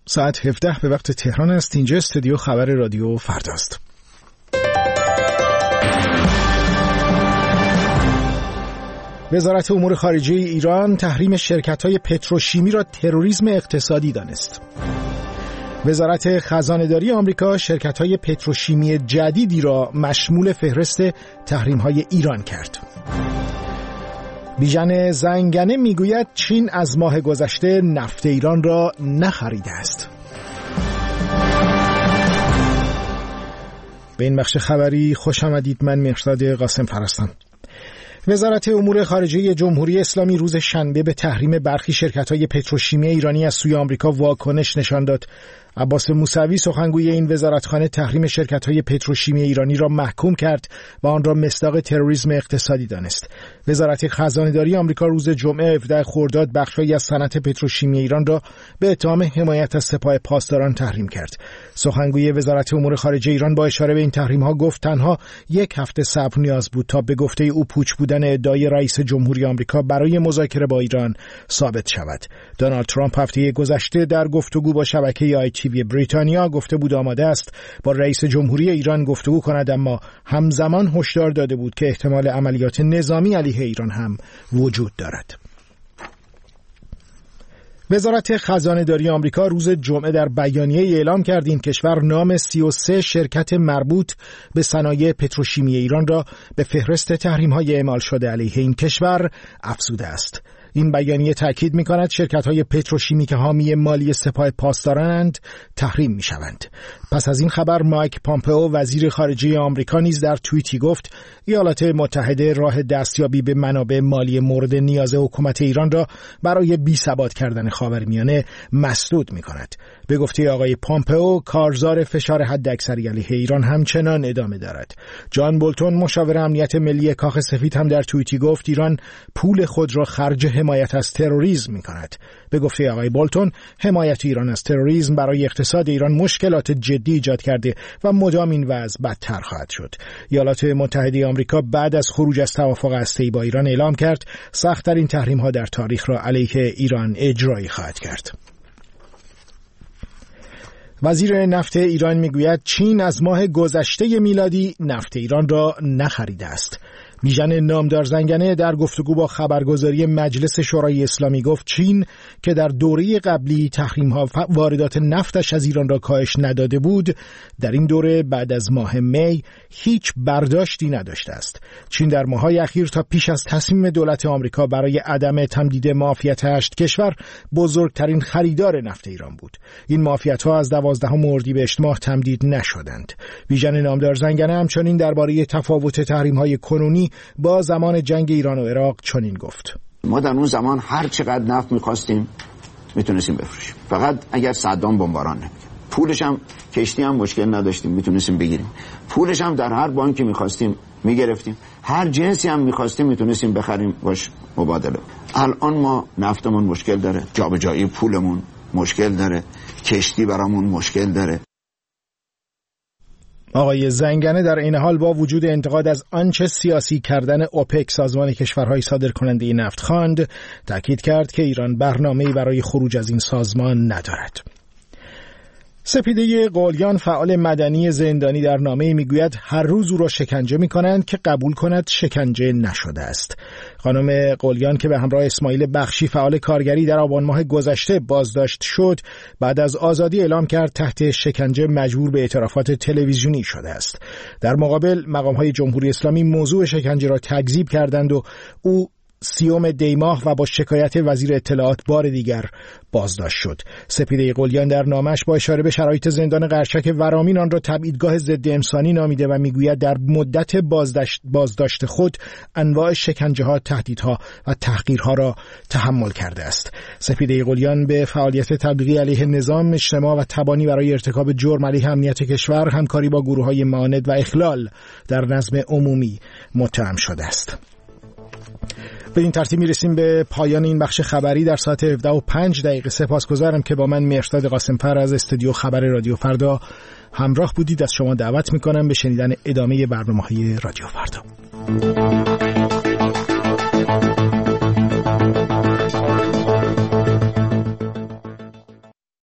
ساعت 17 به وقت تهران است. اینجا استودیو خبر رادیو فردا است. وزارت امور خارجه ایران تحریم شرکت‌های پتروشیمی را تروریسم اقتصادی دانست. وزارت خزانه‌داری آمریکا شرکت‌های پتروشیمی جدیدی را مشمول فهرست تحریم‌های ایران کرد. بیژن زنگنه میگوید چین از ماه گذشته نفت ایران را نخریده است. به این بخش خبری خوش آمدید. من مهرداد قاسم هستم. وزارت امور خارجه جمهوری اسلامی روز شنبه به تحریم برخی شرکت‌های پتروشیمی ایرانی از سوی آمریکا واکنش نشان داد. عباس موسوی سخنگوی این وزارتخانه تحریم شرکت‌های پتروشیمی ایرانی را محکوم کرد و آن را مصداق تروریسم اقتصادی دانست. وزارت خزانه‌داری آمریکا روز جمعه 17 خرداد بخشی از صنعت پتروشیمی ایران را به اتهام حمایت از سپاه پاسداران تحریم کرد. سخنگوی وزارت امور خارجه ایران با اشاره به این تحریم‌ها گفت تنها یک هفته صبر نیاز بود تا به گفته او پوچ بودن ادعای رئیس جمهوری آمریکا برای مذاکره با ایران ثابت شود. دونالد ترامپ هفته گذشته در گفتگو با شبکه ITV بریتانیا گفته بود آماده است با رئیس جمهوری ایران گفتگو کند، اما همزمان هشدار داده بود که احتمال عملیات نظامی علیه ایران هم وجود دارد. وزارت خزانه‌داری آمریکا روز جمعه در بیانیه اعلام کرد این کشور نام 33 شرکت مربوط به صنایع پتروشیمی ایران را به فهرست تحریم‌های اعمال شده علیه این کشور افزوده است. این بیانیه تاکید می‌کند شرکت‌های پتروشیمی که حامی مالی سپاه پاسدارانند تحریم می‌شوند. پس از این خبر مایک پامپئو وزیر خارجه آمریکا نیز در توییتی گفت ایالات متحده راه دستیابی به منابع مالی مورد نیاز حکومت ایران را برای بی‌ثبات کردن خاورمیانه مسدود می‌کند. به گفته آقای پامپئو کارزار فشار حداکثری علیه ایران همچنان ادامه دارد. جان بولتون مشاور امنیت ملی کاخ سفید هم در توییتی گفت ایران پول خود را خرج حمایت از تروریسم می‌کند. به گفته آقای بولتون حمایت ایران از تروریسم برای اقتصاد ایران مشکلات جدی ایجاد کرده و مدام این وضع بدتر خواهد شد. ایالات متحده آمریکا بعد از خروج از توافق هسته‌ای با ایران اعلام کرد سخت‌ترین تحریم‌ها در تاریخ را علیه ایران اجرایی خواهد کرد. وزیر نفت ایران میگوید چین از ماه گذشته میلادی نفت ایران را نخریده است. بیژن نامدار زنگنه در گفتگو با خبرگزاری مجلس شورای اسلامی گفت چین که در دوره قبلی تحریم‌ها واردات نفتش از ایران را کاهش نداده بود، در این دوره بعد از ماه می هیچ برداشتی نداشته است. چین در ماه‌های اخیر تا پیش از تصمیم دولت آمریکا برای عدم تمدید معافیت 8 کشور بزرگترین خریدار نفت ایران بود. این معافیت‌ها از 12 اردیبهشت ماه تمدید نشدند. بیژن نامدار زنگنه همچنین درباره تفاوت تحریم‌های کنونی با زمان جنگ ایران و عراق چنین گفت: ما در اون زمان هر چقدر نفت می‌خواستیم میتونستیم بفروشیم، فقط اگر صدام بمباران نمی‌کرد. پولش هم کشتی هم مشکل نداشتیم، میتونستیم بگیریم. پولش هم در هر بانکی می‌خواستیم میگرفتیم. هر جنسی هم می‌خواستیم میتونستیم بخریم باش مبادله. الان ما نفتمون مشکل داره، جابجایی پولمون مشکل داره، کشتی برامون مشکل داره. آقای زنگنه در این حال با وجود انتقاد از آنچه سیاسی کردن اوپک سازمان کشورهای صادرکننده نفت خواند، تاکید کرد که ایران برنامه‌ای برای خروج از این سازمان ندارد. سپیده قلیان فعال مدنی زندانی در نامه‌ای میگوید هر روز او را شکنجه می‌کنند که قبول کند شکنجه نشده است. خانم قلیان که به همراه اسماعیل بخشی فعال کارگری در آبان ماه گذشته بازداشت شد، بعد از آزادی اعلام کرد تحت شکنجه مجبور به اعترافات تلویزیونی شده است. در مقابل مقام‌های جمهوری اسلامی موضوع شکنجه را تکذیب کردند و او 30 دی ماه و با شکایت وزیر اطلاعات بار دیگر بازداشت شد. سپیده قلیان در نامش با اشاره به شرایط زندان قرچک ورامین آن را تبعیدگاه ضد انسانی نامیده و میگوید در مدت بازداشت خود انواع شکنجه‌ها، تهدیدها و تحقیرها را تحمل کرده است. سپیده قلیان به فعالیت تبلیغی علیه نظام اجتماع و تبانی برای ارتکاب جرم علیه امنیت کشور، همکاری با گروه‌های معاند و اخلال در نظم عمومی متهم شده است. به این ترتیب میرسیم به پایان این بخش خبری در ساعت 17:05. سپاسگزارم که با من مهرداد قاسم‌فر از استودیو خبر رادیو فردا همراه بودید. از شما دعوت میکنم به شنیدن ادامه برنامه‌های رادیو فردا.